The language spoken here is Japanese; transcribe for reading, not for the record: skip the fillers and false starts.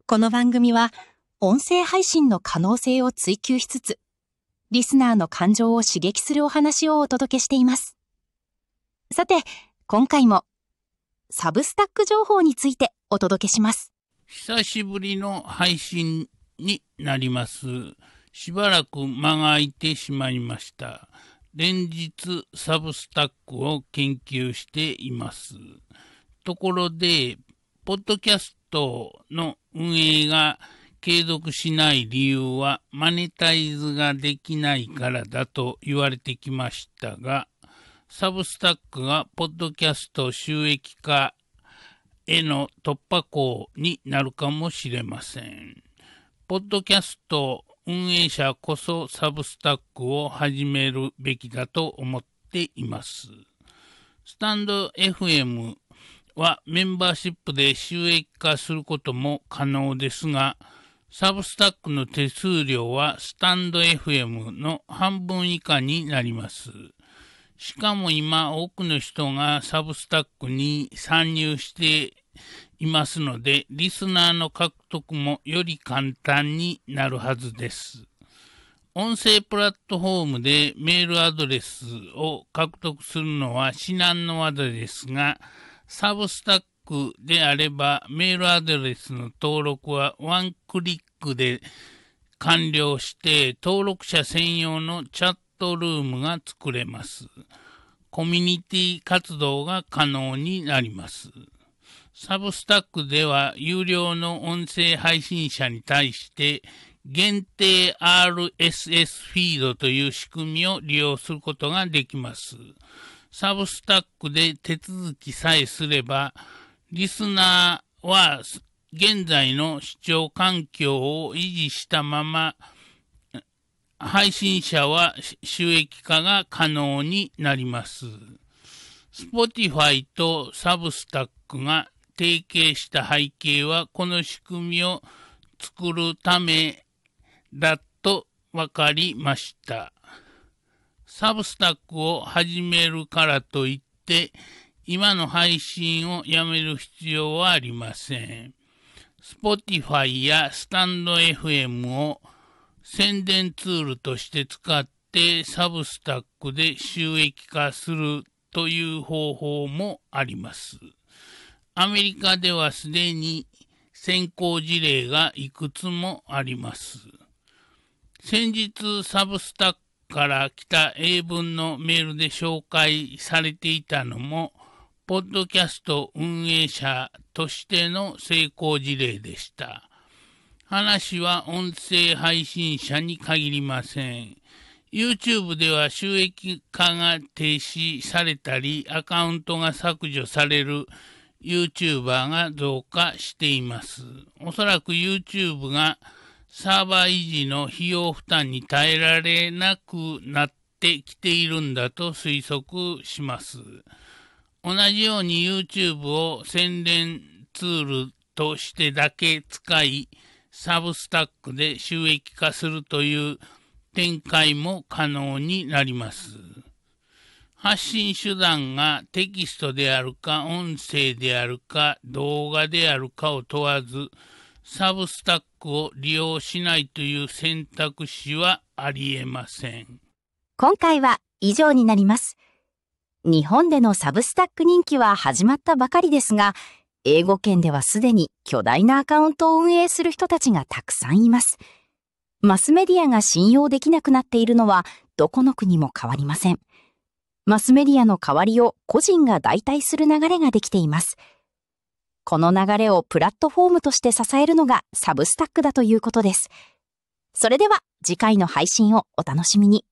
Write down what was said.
この番組は音声配信の可能性を追求しつつ、リスナーの感情を刺激するお話をお届けしています。さて、今回もサブスタック情報についてお届けします。 久しぶりの配信になります。しばらく間が空いてしまいました。連日サブスタックを研究しています。ところで、ポッドキャストの運営が継続しない理由はマネタイズができないからだと言われてきましたが、サブスタックがポッドキャスト収益化への突破口になるかもしれません。ポッドキャスト運営者こそサブスタックを始めるべきだと思っています。スタンド FM はメンバーシップで収益化することも可能ですが、サブスタックの手数料はスタンド FM の半分以下になります。しかも今多くの人がサブスタックに参入していますので、リスナーの獲得もより簡単になるはずです。音声プラットフォームでメールアドレスを獲得するのは至難の業ですが、サブスタックであればメールアドレスの登録はワンクリックで完了して登録者専用のチャットルームが作れます。コミュニティ活動が可能になります。サブスタックでは有料の音声配信者に対して限定 RSS フィードという仕組みを利用することができます。サブスタックで手続きさえすれば、リスナーは現在の視聴環境を維持したまま、配信者は収益化が可能になります。Spotify とサブスタックが提携した背景はこの仕組みを作るためだと分かりました。サブスタックを始めるからといって今の配信をやめる必要はありません。Spotify やスタンド FM を宣伝ツールとして使ってサブスタックで収益化するという方法もあります。アメリカではすでに先行事例がいくつもあります。先日サブスタックから来た英文のメールで紹介されていたのも、ポッドキャスト運営者としての成功事例でした。話は音声配信者に限りません。YouTube では収益化が停止されたり、アカウントが削除される YouTuber が増加しています。おそらく YouTube がサーバー維持の費用負担に耐えられなくなってきているんだと推測します。同じように YouTube を宣伝ツールとしてだけ使い、サブスタックで収益化するという展開も可能になります。発信手段がテキストであるか、音声であるか、動画であるかを問わず、サブスタックを利用しないという選択肢はありえません。 今回は以上になります。日本でのサブスタック人気は始まったばかりですが、英語圏ではすでに巨大なアカウントを運営する人たちがたくさんいます。マスメディアが信用できなくなっているのはどこの国も変わりません。マスメディアの代わりを個人が代替する流れができています。この流れをプラットフォームとして支えるのがサブスタックだということです。それでは次回の配信をお楽しみに。